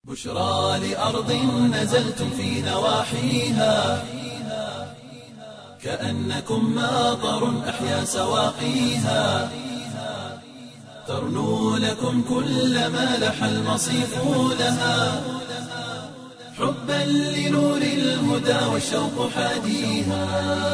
بشرى لأرض نزلتم في نواحيها كأنكم ماطر أحيا سواقيها ترنو لكم كل ما لح المصيف لها حبا لنور الهدى والشوق حاديها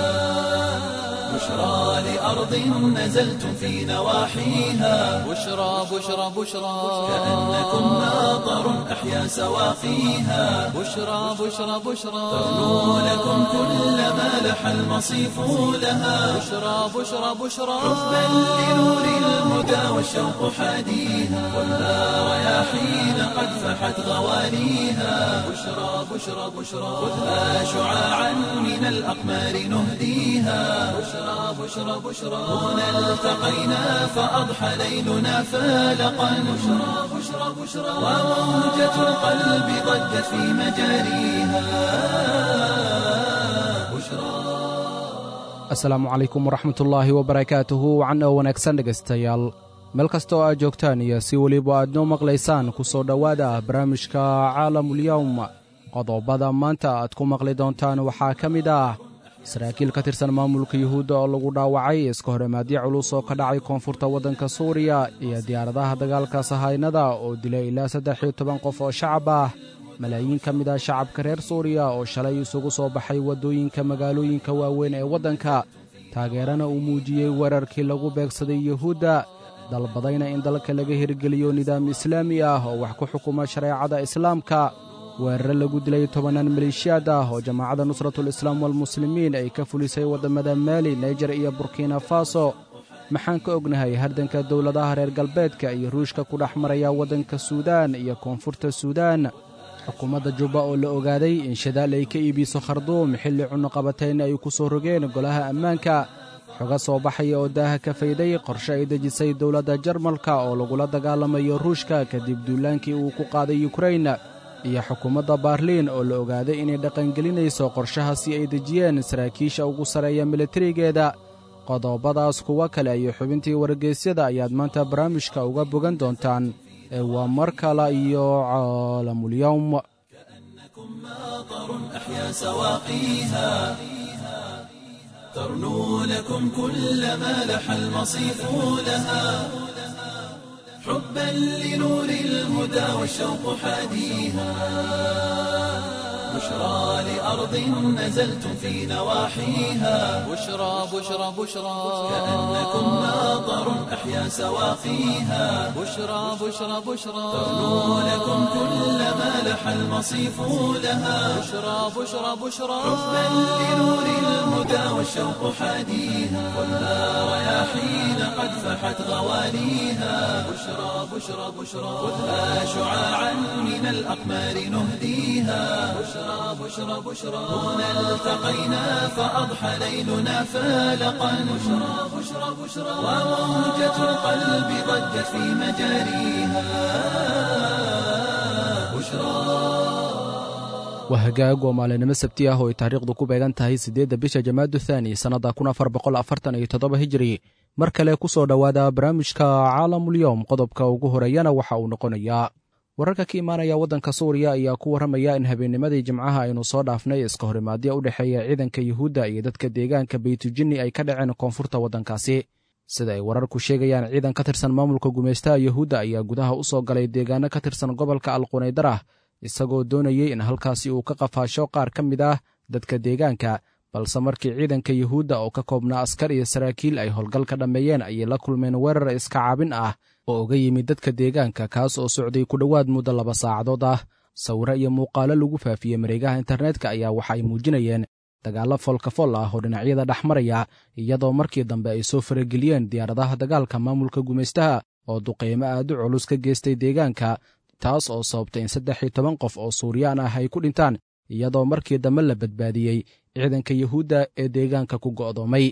بشرى لأرض نزلتم في نواحيها بشرى بشرى بشرى كأنكم ماطر أحيا سواقيها بشرى بشرى بشرى ترنو لكم كل ما لح المصيف لها بشرى بشرى بشرى حبا لنور الهدى والشوق حاديها والنار رياحين قد فحت غوانيها بشرى بشرى بشرى خذها شعاعا من الأقمار نهديها بشرى بشرى بشرى هنا التقينا فأضحى ليلنا فالقا بشرى بشرى بشرى وموجة القلب ضجت في مجاريها بشرى. asalaamu calaykum waraxmatullaahi wabarakaatuhu wacan oo wanaagsan dhegaystayaal meel kastoo aad joogtaan iyo si weliba aad noo maqlaysaan ku soo dhowaada barnaamijka caalamulyawm qodobada maanta aad ku maqli doontaan waxaa ka mid ah saraakiil ka tirsan maamulka yuhuudda oo lagu dhaawacay iska horimaadyo culus oo ka dhacay koonfurta waddanka suuriya iyo diyaaradaha dagaalka sahaynada oo dilay ilaa 13 qof oo shacab ah malaayiin ka mid ah shacabka reer suuriya oo shalay isugu soo baxay waddooyinka magaalooyinka waaweyn ee waddanka taageerana uu muujiyey weerarkii lagu beegsaday yuhuudda dalbadayna in dalka laga hirgeliyo nidaam islaami ah oo wax ku xukuma shareecada islaamka weerare lagu dilay 10 maleeshiyaad ah oo jamaacadda nusratul islaam walmuslimiin ay ka fulisay waddamada maali naijer iyo burkina faso maxaan ka ognahay hardanka dowladaha reer galbeedka iyo ruushka ku dhex maraya waddanka suudaan iyo koonfurta suudaan xukuumadda jubba oo la ogaaday in shadaal ay ka iibiso kharduum xilli cunnoqabatayn ay ku soo rogeen golaha ammaanka xoga soo baxaya oo daaha ka fayday qorshe ay dejisay dowladda jarmalka oo lagula dagaalamayo ruushka kadib duulaankii uu ku qaaday yukrain iyo xukuumadda baarliin oo la ogaaday inay dhaqangelinayso qorshahaasi ay dejiyeen saraakiisha ugu sarreeya militarigeeda qodobadaas kuwa kale iyo xubintii wargeysyada ayaad maanta barnaamijka uga bogan doontaan ee waa mar kale iyo caalamulyawm كأنكم ماطر أحيا سواقيها ترنو لكم كل ما لح المصيف لها حبا لنور الهدى والشوق حاديها بشرى لأرض نزلتم في نواحيها بشرى بشرى بشرى كأنكم ماطر أحيا سواقيها بشرى بشرى بشرى ترنو لكم كل ما لح المصيف لها بشرى بشرى بشرى حبا لنور الهدى والشوق حاديها والنار رياحين قد فحت غوانيها بشرى بشرى بشرى خذها شعاعا من الأقمار نهديها بشرى بشرى بشرى هنا التقينا فأضحى ليلنا فالقا بشرى بشرى بشرى وموجة القلب ضجت في مجاريها بشرى. waa hagaag oo maalinimo sabti ah oo ay taariikhdu ku beegan tahay 8 bisha jamaadu thaani sannada 1447 hijri mar kale ku soo dhowaada barnaamijka caalamulyawm qodobka ugu horeeyana waxa uu noqonayaa wararka ka imaanaya waddanka suuriya ayaa ku warramaya in habeennimadii jimcaha aynu soo dhaafnay iska horimaadyo u dhexeeya ciidanka yuhuudda iyo dadka deegaanka baytujinni ay ka dhaceen koonfurta waddankaasi sida ay wararku sheegayaan ciidan ka tirsan maamulka gumaystaha yuhuudda ayaa gudaha u soo galay deegaano ka tirsan gobolka alqunaydarah isagoo doonayey in halkaasi uu ka qafaasho qaar ka mid ah dadka deegaanka balse markii ciidanka yuhuudda oo ka koobnaa askar iyo saraakiil ay howlgal ka dhammeeyeen ayay la kulmeen weerar iska caabin ah oo uga yimid dadka deegaanka kaas oo socday ku dhowaad muddo 2 saacadood ah sawirro iyo muuqaallo lagu faafiyey mareegaha internetka ayaa waxa ay muujinayeen dagaallo foolkafol ah oo dhinacyada dhex maraya iyadoo markii dambe ay soo farageliyeen diyaaradaha dagaalka maamulka gumaystaha oo duqeymo aad u culus ka geystay deegaanka taas oo sababtay in 13 qof oo suuriyaan ah ay ku dhintaan iyadoo markii dambe la badbaadiyey ciidanka yuhuudda ee deegaanka ku go'doomay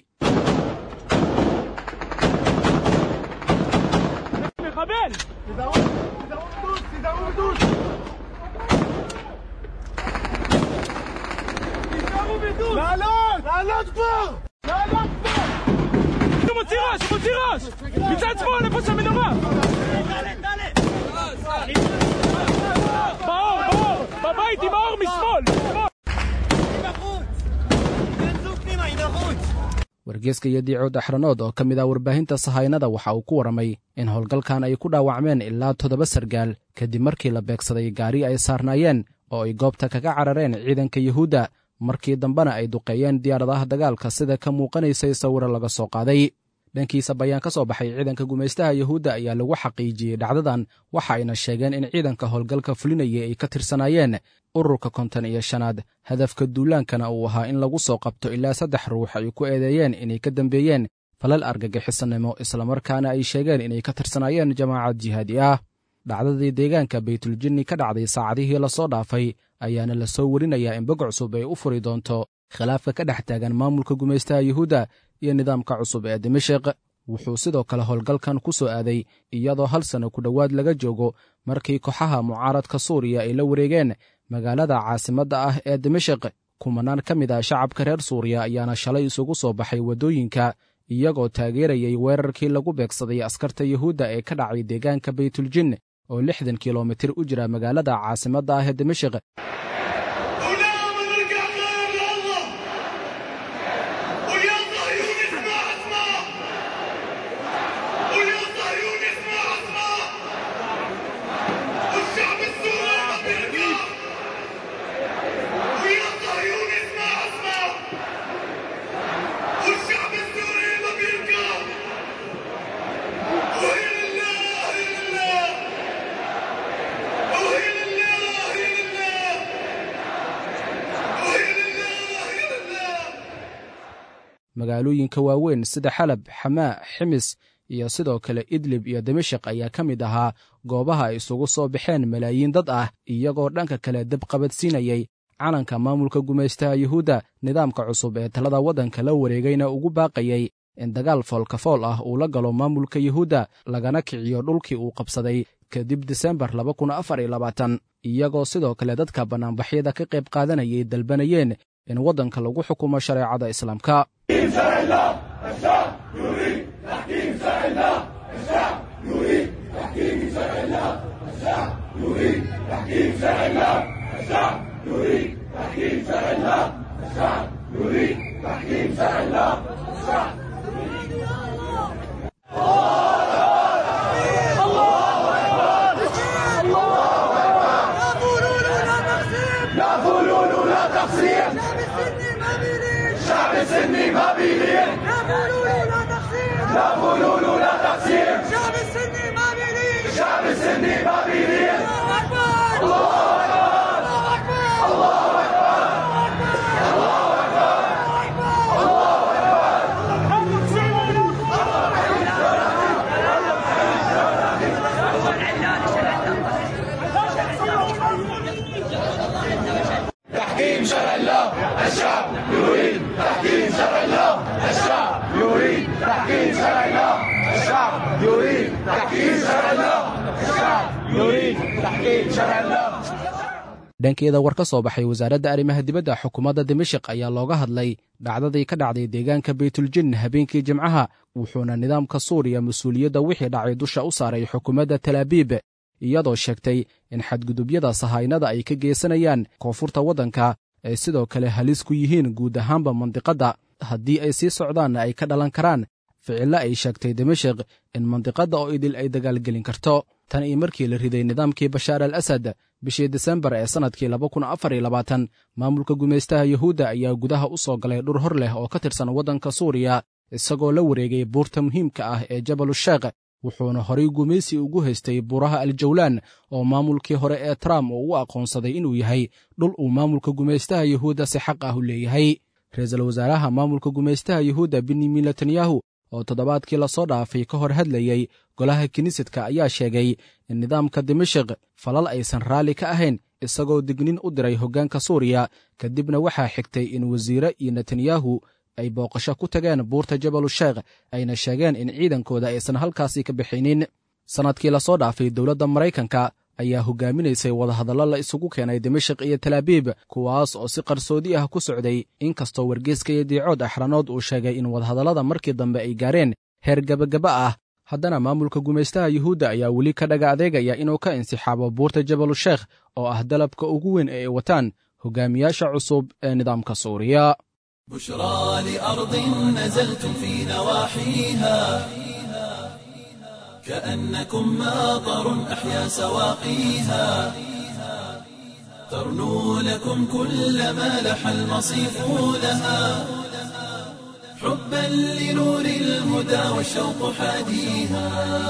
Bravo! wargeyska iyo diicood axranood oo ka mid ah warbaahinta sahaynada waxa uu ku warramay in howlgalkan ay ku dhaawacmeen ilaa 7 sargaal kadib markii la beegsaday gaari ay saarnaayeen oo ay goobta kaga carareen ciidanka yuhuudda markii dambena ay duqeeyeen diyaaradaha dagaalka sida ka muuqanaysay sawiro laga soo qaaday dhankiisa bayaan ka soo baxay ciidanka gumaystaha yuhuudda ayaa lagu xaqiijiyey dhacdadan waxa ayna sheegeen in ciidanka howlgalka fulinayay ay ka tirsanaayeen ururka 55aad hadafka duulaankana uu ahaa in lagu soo qabto ilaa 3 ruux ay ku eedeeyeen inay ka dambeeyeen falal argagixisanimo islamarkaana ay sheegeen inay ka tirsanaayeen jamaacad jihaadi ah dhacdadii deegaanka baytuljinni ka dhacday saacadihii la soo dhaafay ayaana la soo warinayaa in bog cusub ay u furi doonto khilaafka ka dhex taagan maamulka gumaystaha yuhuudda iyo nidaamka cusub ee dimashq wuxuu sidoo kale howlgalkan ku soo aaday iyadoo 1 sano ku dhowaad laga joogo markii kooxaha mucaaradka suuriya ay la wareegeen magaalada caasimadda ah ee dimashq kumanaan ka mid ah shacabka reer suuriya ayaana shalay isugu soo baxay waddooyinka iyagoo taageerayay weerarkii lagu beegsaday askarta yuhuudda ee ka dhacay deegaanka baytuljin oo 60 kilomitir u jira magaalada caasimadda ah ee dimashq magaalooyinka waaweyn sida xalab xamaa ximis iyo sidoo kale idlib iyo dimashq ayaa ka mid ahaa goobaha ay isugu soo baxeen malaayiin dad ah iyagoo dhanka kale dab qabadsiinayay calanka maamulka gumaystaha yuhuudda nidaamka cusub ee talada waddanka la wareegayna ugu baaqayay in dagaal foolkafool ah uu la galo maamulka yuhuudda lagana kiciyo dhulkii uu qabsaday kadib Disembar 2024 iyagoo sidoo kale dadka bannaanbaxyada ka qayb qaadanayay dalbanayeen in waddanka lagu xukumo shareecada islaamka تحكيم شرع الله الشعب يريد تحكيم شرع الله الشعب يريد تحكيم شرع الله الشعب يريد تحكيم شرع الله الشعب يريد تحكيم شرع الله dhankeeda war ka soo baxay wasaaradda arrimaha dibadda xukuumadda dimashq ayaa looga hadlay dhacdadii ka dhacday deegaanka baytuljin habeenkii jimcaha wuxuuna nidaamka suuriya mas-uuliyadda wixii dhacay dusha u saaray xukuumadda talaabiib iyadoo sheegtay in xadgudubyada sahaynada ay ka geysanayaan koonfurta waddanka ay sidoo kale halis ku yihiin guud ahaanba mandiqadda haddii ay sii socdaanna ay ka dhalan karaan ficillo ay sheegtay dimashq in mandiqadda oo idil ay dagaalgelin karto tan iyo markii la riday nidaamkii bashaar al asad bishii Disembar ee sannadkii 2024 maamulka gumaystaha yuhuudda ayaa gudaha u soo galay dhur hor leh oo ka tirsan waddanka suuriya isagoo la wareegay buurta muhiimka ah ee jabalusheekh wuxuuna horay gumaysi ugu haystay buuraha aljawlaan oo maamulkii hore ee Trump uu u aqoonsaday inuu yahay dhul uu maamulka gumaystaha yuhuudda si xaq ah u leeyahay ra'iisul wasaaraha maamulka gumaystaha yuhuudda Benjamin Netanyahu oo toddobaadkii la soo dhaafay ka hor hadlayay golaha kiniisadka ayaa sheegay in nidaamka dimashq falal aysan raalli ka ahayn isagoo dignin u diray hoggaanka suuriya kadibna waxaa xigtay in wasiire iyo Netanyahu ay booqasho ku tageen buurta jabalusheekh ayna sheegeen in ciidankooda aysan halkaasi ka bixinin sanadkii la soo dhaafay dowladda Maraykanka ayaa hogaaminaysay wadahadallo la isugu keenay dimashq iyo talaabiib kuwaas oo si qarsoodi ah ku socday inkastoo wargeyska iyo diicood axranood uu sheegay in wadahadallada markii dambe ay gaareen heer gabagaba ah haddana maamulka gumaystaha yuhuudda ayaa weli ka dhaga adeegaya inuu ka insixaabo buurta jabalusheekh oo ah dalabka ugu weyn ee ay wataan hogaamiyaasha cusub ee nidaamka suuriya. بشرى لأرض نزلتم في نواحيها كأنكم ماطر أحيا سواقيها ترنو لكم كل ما لح المصيف لها حبا لنور الهدى والشوق حاديها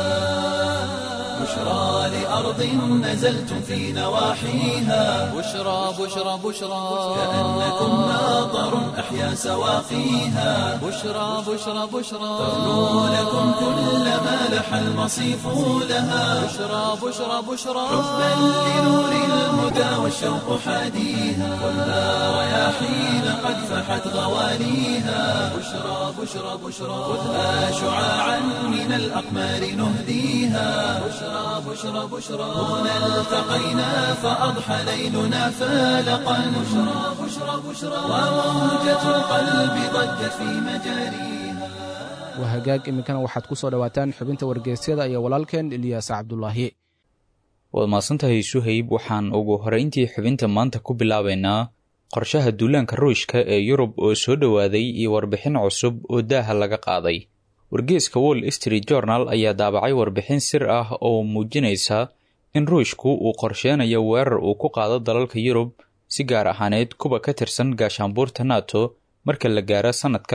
بشرى لأرض نزلتم في نواحيها بشرى بشرى بشرى كأنكم ماطر أحيا سواقيها بشرى بشرى بشرى ترنو لكم كل ما لح المصيف لها بشرى بشرى بشرى حبا لنور الهدى والشوق حاديها خذها رياحين قد فحت غواليها بشرى بشرى بشرى خذها شعاعا من الأقمار نهديها بشرى بشرى بشرى هنا التقينا فأضحى ليلنا فالقا بشرى بشرى بشرى وموجة القلب ضجت في مجاريها. wahagaag iminkana waxaad ku soo dhowaataan xubinta wargeysyada iyo walaalkeen Ilyaas Cabdullaahi. waad mahadsantahay Suhayb. waxaan ugu horeyntii xubinta maanta ku bilaabaynaa qorshaha duulaanka Ruushka ee Yurub oo soo dhawaaday iyo warbixin cusub oo daaha laga qaaday. wargeyska Wall Street Journal ayaa daabacay warbixin sir ah oo muujinaysa in Ruushku uu qorsheynayo weerar uu ku qaado dalalka Yurub si gaar ahaaneed kuwa ka tirsan gaashaanbuurta NATO marka la gaaro sanadka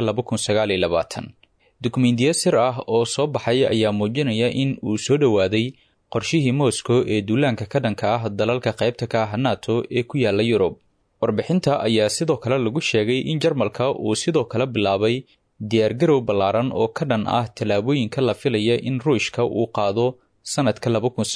2029. dukumiintiyo sir ah oo soo baxay ayaa muujinaya in uu soo dhawaaday qorshihii Moscow ee duulaanka ka dhanka ah dalalka qaybta ka ah NATO ee ku yaala Yurub. warbixinta ayaa sidoo kale lagu sheegay in Jarmalka uu sidoo kale bilaabay diyaargarow ballaaran oo ka dhan ah tallaabooyinka la filaya in Ruushka uu qaado sanadka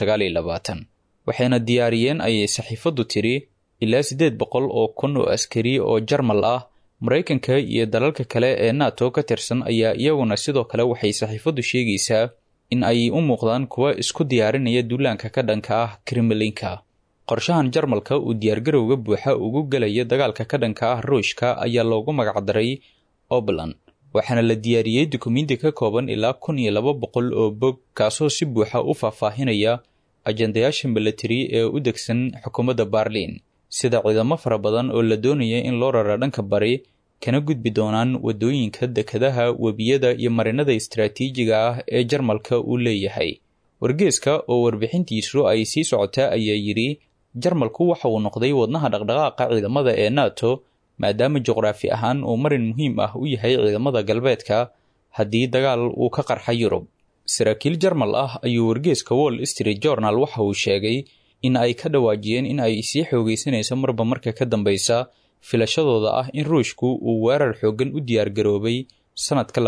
2029. waxayna diyaariyeen ayay saxiifaddu tiri ilaa 800 oo kun oo askari oo Jarmal ah. Mareykanka iyo dalalka kale ee NATO ka tirsan ayaa iyaguna sidoo kale waxay saxiifaddu sheegaysaa in ay u muuqdaan kuwa isku diyaarinaya duulaanka ka dhanka ah Kremlinka. qorshahan Jarmalka uu diyaargarowga buuxa ugu galaya dagaalka ka dhanka ah Ruushka ayaa loogu magacdaray Oblan, waxaana la diyaariyey dukumiinti ka kooban ilaa 1200 oo bog kaasoo si buuxa u faahfaahinaya ajandayaasha military ee u degsan xukuumadda Berlin, sida ciidamo fara badan oo la doonaya in loo raro dhanka bari kana gudbi doonaan wadooyinka dekedaha, webiyada iyo marinada istiraatiijiga ah ee Jarmalka uu leeyahay. wargeyska oo warbixintiisu ay sii socotaa ayaa yiri Jarmalku waxa uu noqday wadnaha dhaqdhaqaaqa ciidamada ee NATO maadaama juqraafi ahaan uu marin muhiim ah u yahay ciidamada galbeedka haddii dagaal uu ka qarxa Yurub. saraakiil Jarmal ah ayuu wargeyska Wall Street Journal waxa uu sheegay in ay ka dhawaajiyeen in ay sii xoogeysanayso marba marka ka dambaysa filashadooda ah in Ruushku uu weerar xoogan u diyaar garoobay sanadka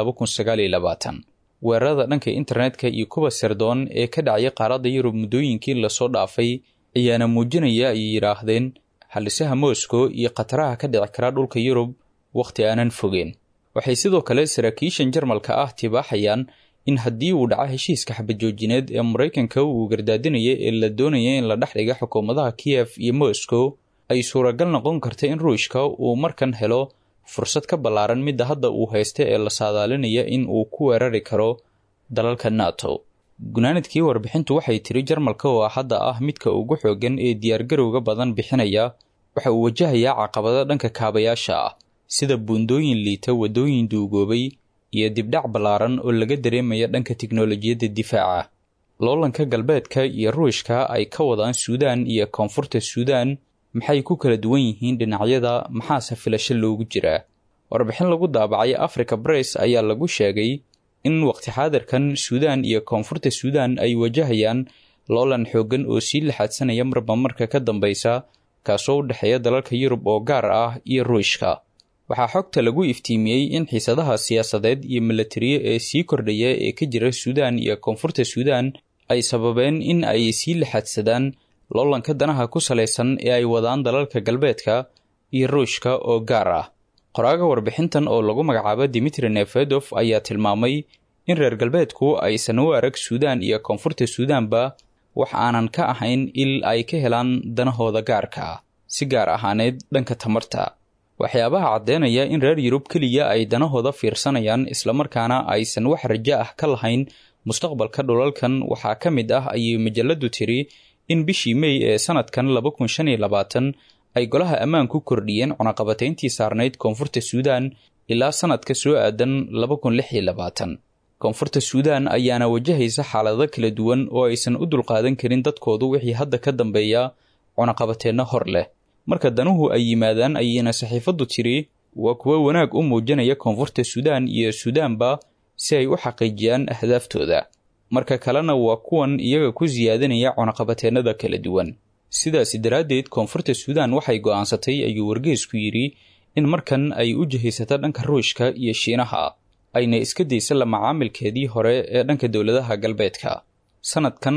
2029. weerarada dhanka internetka iyo kuwa sirdoon ee ka dhacay qaaradda Yurub muddooyinkii la soo dhaafay ayaana muujinaya ay yiraahdeen halisaha Moscow iyo qataraha ka dhici kara dhulka Yurub waqti aanan fogeen. waxay sidoo kale saraakiishan Jarmalka ah tibaaxayaan in haddii uu dhaco heshiiska xabadjoojineed ee Mareykanka uu gardaadinaya ee la doonaya in la dhexdhiga xukuumadaha Kiev iyo Moscow ay suuragal noqon karta in Ruushka uu markan helo fursad ka ballaaran midda hadda uu haysta ee la saadaalinaya in uu ku weerari karo dalalka NATO. gunaanadkii warbixintu waxay tiri Jarmalka oo hadda ah midka ugu xoogan ee diyaargarowga badan bixinaya waxa uu wajahayaa caqabado dhanka kaabayaasha ah sida buundooyin liita, wadooyin duugoobay iyo dibdhac ballaaran oo laga dareemaya dhanka tiknoolajiyadda difaaca. loolanka galbeedka iyo Ruushka ay ka wadaan Suudaan iyo koonfurta Suudaan maxay ku kala duwan yihiin dhinacyada, maxaase filasho loogu jiraa? warbixin lagu daabacay Africa Press ayaa lagu sheegay in waqti xaadirkan Suudaan iyo koonfurta Suudaan ay wajahayaan loolan xoogan oo sii laxadsanaya marba marka ka dambaysa kaasoo u dhexeeya dalalka Yurub oo gaar ah iyo Ruushka. waxaa xogta lagu iftiimiyey in xiisadaha siyaasadeed iyo military ee sii kordhaya ee ka jira Suudaan iyo koonfurta Suudaan ay sababeen in ay sii laxadsadaan loolanka danaha ku saleysan ee ay wadaan dalalka galbeedka iyo Ruushka oo gaar ah. qoraaga warbixintan oo lagu magacaabo Dmitry Nevedov ayaa tilmaamay in reer galbeedku aysan u arag Suudaan iyo koonfurta Suudaanba wax aanan ka ahayn il ay ka helaan danahooda gaarka ah, si gaar ahaaneed dhanka tamarta. waxyaabaha caddeynaya in reer Yurub kaliya ay danahooda fiirsanayaan islamarkaana aysan wax rajo ah ka lahayn mustaqbalka dhulalkan waxaa ka mid ah ayay majaladu tiri in bishii May ee sanadkan 2025 ay golaha ammaanku kordhiyeen cunaqabatayntii saarnayd koonfurta Suudaan ilaa sanadka soo aadan 2026. koonfurta Suudaan ayaana wajahaysa xaalado kala duwan oo aysan u dulqaadan karin dadkoodu wixii hadda ka dambeeya cunaqabateena hor leh. marka danuhu ay yimaadaan ayayna saxiifadu tiri waa kuwa wanaag u muujinaya koonfurta Suudaan iyo Suudaanba si ay u xaqiijiyaan ahdaaftooda. marka kalena waa kuwan iyaga ku ziyaadanaya cunaqabateenada kala duwan. sidaas daraaddeed koonfurta Suudaan waxay go'aansatay ayuu wargeysku yiri in markan ay u jihaysato dhanka Ruushka iyo Shiinaha ayna iska daysa la macaamilkeedii hore ee dhanka dowladaha galbeedka. sanadkan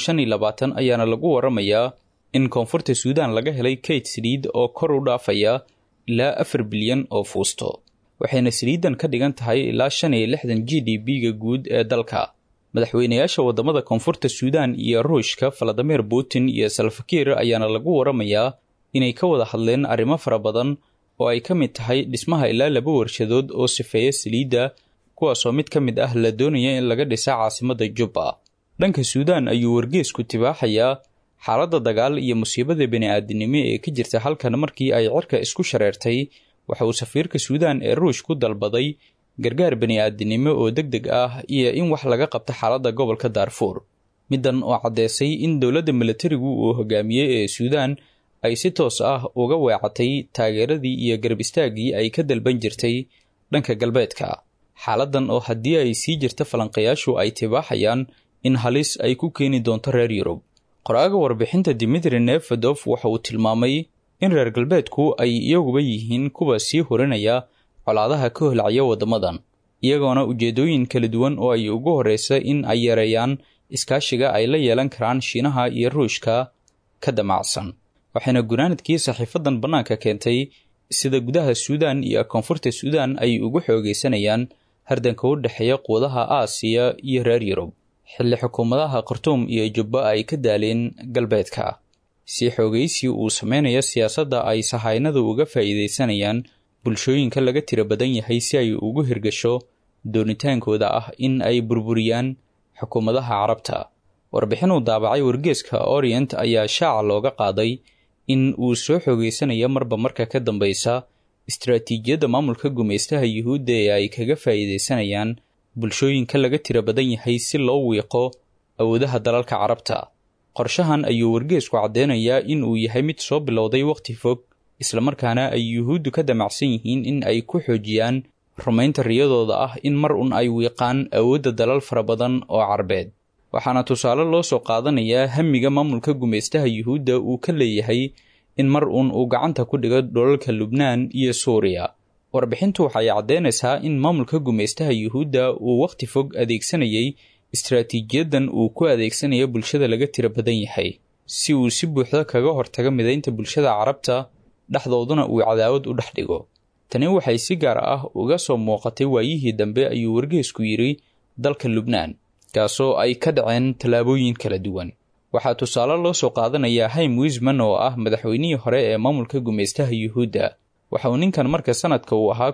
2025 ayaana lagu waramayaa in koonfurta Suudaan laga helay kayd saliid oo kor u dhaafaya ilaa 4 bilyan oo fuusto. waxayna saliidan ka dhigan tahay ilaa 65 GDP-ga guud ee dalka. madaxweynayaasha wadamada koonfurta Suudaan iyo Ruushka Vladimir Putin iyo Salva Kiir ayaana lagu waramayaa inay ka wada hadleen arrimo fara badan oo ay ka mid tahay dhismaha ilaa 2 warshadood oo sifeeya saliidda, kuwaasoo mid ka mid ah la doonaya in laga dhisa caasimadda Juba. dhanka Suudaan ayuu wargeysku tibaaxayaa xaaladda dagaal iyo musiibada bini'aadanimo ee ka jirta halkan markii ay cirka isku shareertay. waxa uu safiirka Suudaan ee Ruush ku dalbaday gargaar bini'aadanimo oo degdeg ah iyo in wax laga qabto xaaladda gobolka Darfur. midan oo cadeysay in dowladda militarigu uu hogaamiyay ee Suudaan ay si toos ah uga weecatay taageeradii iyo garab istaagii ay ka dalban jirtay dhanka galbeedka. xaaladan oo haddii ay sii jirto falanqayaashu ay tibaaxayaan in halis ay ku keeni doonto reer Yurub. qoraaga warbixinta Dmitry Nefedov waxa uu tilmaamay in reer galbeedku ay iyaguba yihiin kuwa sii horinaya colaadaha ka holcaya wadamadan, iyagoona ujeedooyin kala duwan oo ay ugu horeysa in ay yareeyaan iskaashiga ay la yeelan karaan Shiinaha iyo Ruushka ka damacsan. waxayna gunaanadkii saxiifadan bannaanka keentay sida gudaha Suudaan iyo koonfurta Suudaan ay ugu xoogeysanayaan hardanka u dhexeeya quwadaha Aasiya iyo reer Yurub, xilli xukuumadaha Khartoum iyo Juba ay ka daaleen galbeedka. si xoogeysi uu sameynaya siyaasadda ay sahaynadu uga faa'iideysanayaan bulshooyinka laga tira badan yahay si ay ugu hirgasho doonitaankooda ah in ay burburiyaan xukuumadaha Carabta. warbixin uu daabacay wargeyska Orient ayaa shaaca looga qaaday in uu soo xoogeysanayo marba marka ka dambeysa istiraatiijiyadda maamulka gumeystaha Yuhuudda ee ay kaga faa'iideysanayaan bulshooyinka laga tira badan yahay si loo wiiqo awoodaha dalalka Carabta. qorshahan ayuu wargeysku cadeynayaa in uu yahay mid soo bilowday waqti fog, isla markaana ay Yuhuuddu ka damacsan yihiin in ay ku xoojiyaan rumaynta riyadooda ah in mar un ay wiiqaan awoodda dalal fara badan oo Carbeed. waxaana tusaale loo soo qaadanayaa hamiga maamulka gumeystaha Yuhuudda uu ka leeyahay in mar un uu gacanta ku dhigo dhulalka Lubnaan iyo Suuriya. warbixintu waxay cadeynaysaa in maamulka gumeystaha Yuhuudda uu waqti fog adeegsanayay istiraatiijiyadan uu ku adeegsanayo bulshada laga tira badan yahay si uu si buuxda kaga hortago mideynta bulshada Carabta dhexdooduna uu cadaawad u dhex dhigo. tani waxay si gaar ah uga soo muuqatay waayihii dambe ayuu wargeysku yiri dalka Lubnaan, kaasoo ay ka dhaceen tallaabooyin kala duwan. waxaa tusaale loo soo qaadanayaa Haim Weizmann oo ah madaxweynihii hore ee maamulka gumeystaha Yuhuudda. waxa uu ninkan marka sanadka uu ahaa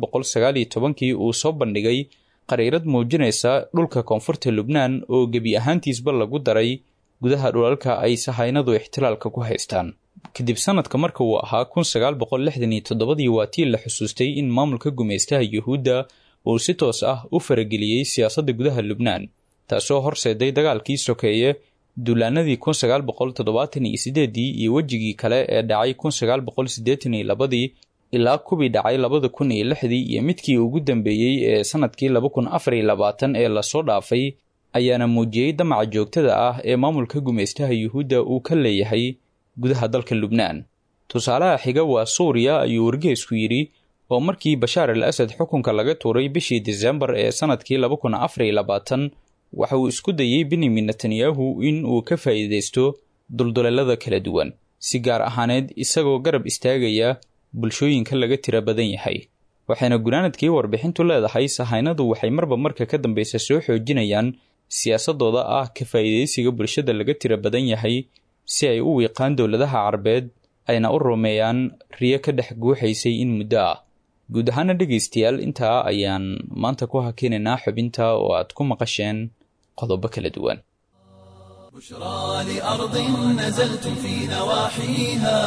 1919 uu soo bandhigay qariirad muujinaysa dhulka koonfurta Lubnaan oo gebi ahaantiisba lagu daray gudaha dhulalka ay sahaynadu ixtilaalka ku haystaan. kadib sanadka marka uu ahaa 1967 waa tii la xusuustay in maamulka gumeystaha Yuhuudda uu si toos ah u farageliyay siyaasadda gudaha Lubnaan, taasoo horseeday dagaalkii sokeeye, duulaanadii 1978 iyo wejigii kale ee dhacay 1982 ilaa kubii dhacay 2006 iyo midkii ugu dambeeyey ee sanadkii 2024 ee lasoo dhaafay ayaana muujiyey damaca joogtada ah ee maamulka gumeystaha Yuhuudda uu ka leeyahay gudaha dalka Lubnaan. tusaalaha xiga waa Suuriya ayuu wargeysku yiri oo markii Bashaar al-Asad xukunka laga tuuray bishii December ee sanadkii 2024 waxa uu isku dayay Benjamin Netanyahu in uu ka faa'iideysto dulduleelada kala duwan, si gaar ahaaneed isagoo garab istaagaya bulshooyinka laga tira badan yahay. waxayna gunaanadkii warbixintu leedahay sahaynadu waxay marba marka ka dambeysa soo xoojinayaan siyaasadooda ah ka faa'iideysiga bulshada laga tira badan yahay si ay u wiiqaan dowladaha Carbeed ayna u rumeeyaan riyo ka dhex guuxaysay in muddo ah. guud ahaan dhegeystayaal intaa ayaan maanta ku hakinaynaa xubinta oo aad ku maqasheen qodobo kala duwan. بشرى لأرض نزلتم في نواحيها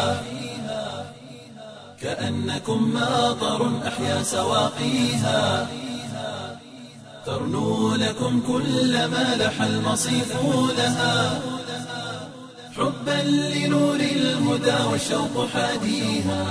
كأنكم ماطر أحيا سواقيها ترنو لكم كل ما لح المصيف لها حبا لنور الهدى والشوق حاديها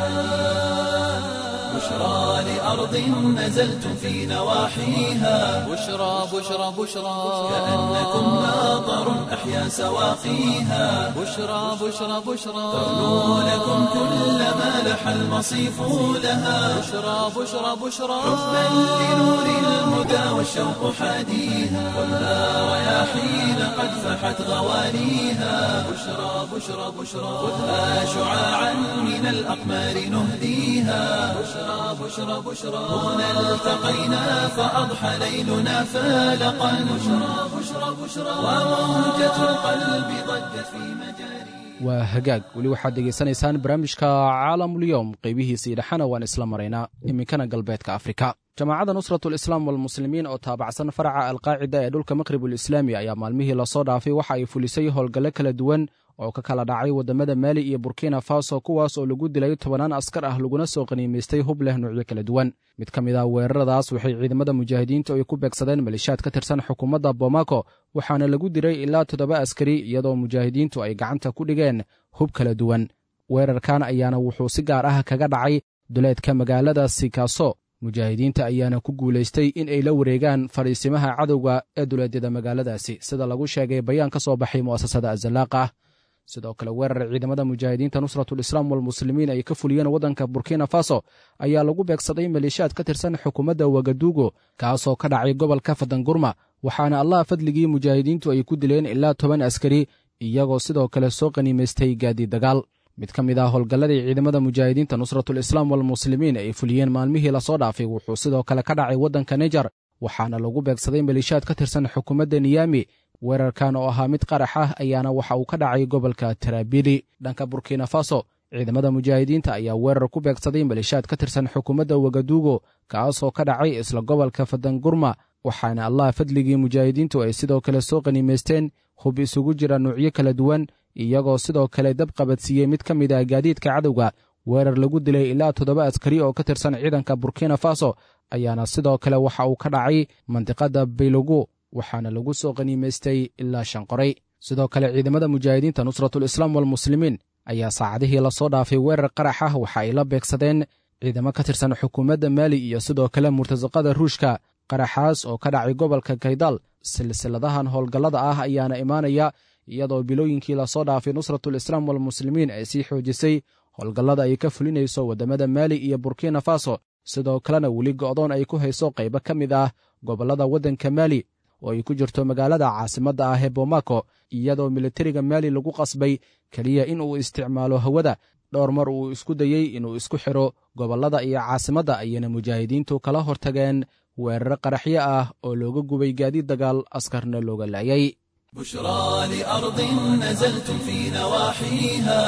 بشرى لأرض نزلتم في نواحيها بشرى بشرى بشرى كأنكم ماطر أحيا سواقيها بشرى بشرى بشرى ترنو لكم كل ما لح المصيف لها بشرى بشرى بشرى حبا لنور الهدى والشوق حاديها والها رياحين قد فحت غوانيها بشرى بشرى بشرى خذها شعاعا من الأقمار نهديها بشرى بشرى بشرى هنا التقينا فأضحى ليلنا فالقا بشرى بشرى بشرى وموجة القلب ضجت في مجاري waa hagaag weli waxaad degeysanaysaan barnaamijka caalamulyoom qaybihiisii dhexana waan isla maraynaa iminkana galbeedka afrika jamaacadda nusratulislaam walmuslimiin oo taabacsan faraca alqaacida ee dhulka maqribulislaami ayaa maalmihii lasoo dhaafay waxa ay fulisay howlgalle kala duwan oo ka kala dhacay waddamada maali iyo burkina faso kuwaas oo lagu dilay 10 askar ah laguna soo qaniimaystay hub leh nuucyo kala duwan mid ka mid ah weeraradaas waxay ciidamada mujaahidiintu ay ku beegsadeen malishaad ka tirsan xukuumadda Bamako waxaana lagu diray ilaa 7 askari iyadoo mujaahidiintu ay gacanta ku dhigeen hub kala duwan weerarkan ayaana wuxuu si gaar ah kaga dhacay duleedka magaalada Sikaso mujaahidiinta ayaana ku guuleystay in ay la wareegaan fariisimaha cadowga ee duleedyada magaaladaasi sida lagu sheegay bayaan ka soo baxay mu'assasada Azalaqa sidoo kale weerar ciidamada mujaahidiinta nusratulislaam walmuslimiin ay ka fuliyeen waddanka Burkina Faso ayaa lagu beegsaday malishaad ka tirsan xukuumadda Wagadugu kaasoo ka dhacay gobolka Fadangurma waxaana Allah fadligii mujaahidiintu ay ku dileen ilaa 10 askari iyagoo sidoo kale soo qaniimaystay gaadiid dagaal mid ka mid ah howlgalladii ciidamada mujaahidiinta nusratulislaam walmuslimiin ay fuliyeen maalmihii la soo dhaafay wuxuu sidoo kale ka dhacay waddanka Niger waxaana lagu beegsaday malishaad ka tirsan xukuumadda Niamey weerarkan oo ahaa mid qarax ah ayaana waxa uu ka dhacay gobolka Tarabili dhanka Burkina Faso ciidamada mujaahidiinta ayaa weerar ku beegsaday malishaad ka tirsan xukuumadda Wagadugu kaasoo ka dhacay isla gobolka Fadangurma waxaana Allah fadligii mujaahidiintu ay sidoo kale soo qaniimaysteen hub isugu jira nuucyo kala duwan iyagoo sidoo kale dab qabadsiiyey mid ka mid ah gaadiidka cadowga weerar lagu dilay ilaa 7 askari oo ka tirsan ciidanka Burkina Faso ayaana sidoo kale waxa uu ka dhacay mantiqada Baylugu waxaana lagu soo qaniimaystay ilaa 5 qoray sidoo kale ciidamada mujaahidiinta nusratulislaam walmuslimiin ayaa saacadihii la soo dhaafay weerar qarax ah waxa ay la beegsadeen ciidamo ka tirsan xukuumadda Maali iyo sidoo kale murtasaqada Ruushka qaraxaas oo ka dhacay gobolka Kaydal silsiladahan howlgallada ah ayaana imaanaya iyadoo bilooyinkii la soo dhaafay nusratulislaam walmuslimiin ay sii xoojisay howlgallada ay ka fulinayso waddamada Maali iyo Burkina Faso sidoo kalena weli go'doon ay ku hayso qaybo ka mid ah gobollada waddanka Maali oo ay ku jirto magaalada caasimadda ah ee Bamako iyadoo militariga Maali lagu qasbay kaliya in uu isticmaalo hawada dhowr mar uu isku dayay inuu isku xiro gobollada iyo caasimadda ayana mujaahidiintu kala hortageen weerar qaraxyo ah oo looga gubay gaadiid dagaal askarna looga laayay بشرى لأرض نزلتم في نواحيها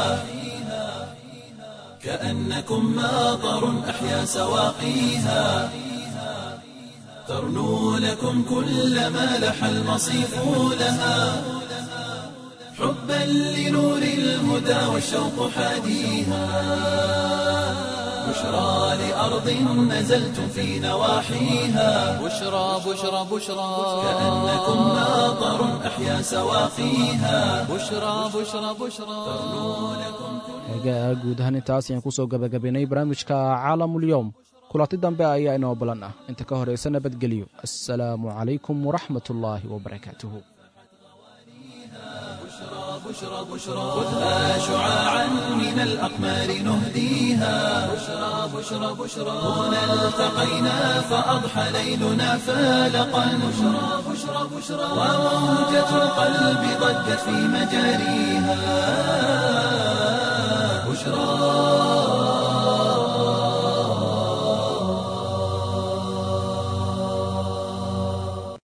كأنكم ماطر أحيا سواقيها ترنو لكم كل ما لح المصيف لها حبا لنور الهدى والشوق حاديها بشرى لأرض نزلتم في نواحيها بشرى بشرى بشرى كأنكم ماطر أحيا سواقيها بشرى بشرى بشرى guud ahaan intaas ayaan ku soo gabagabaynay barnaamijka caalamulyoom kulanti dambe ayaa inoo balan ah inta ka horeysa nabadgelyo assalaamu calaykum waraxmatullaahi wabarakaatuhu بشرى بشرى خذها شعاعا من الأقمار نهديها بشرى بشرى بشرى هنا التقينا فأضحى ليلنا فالقا بشرى بشرى بشرى وموجة القلب ضجت في مجاريها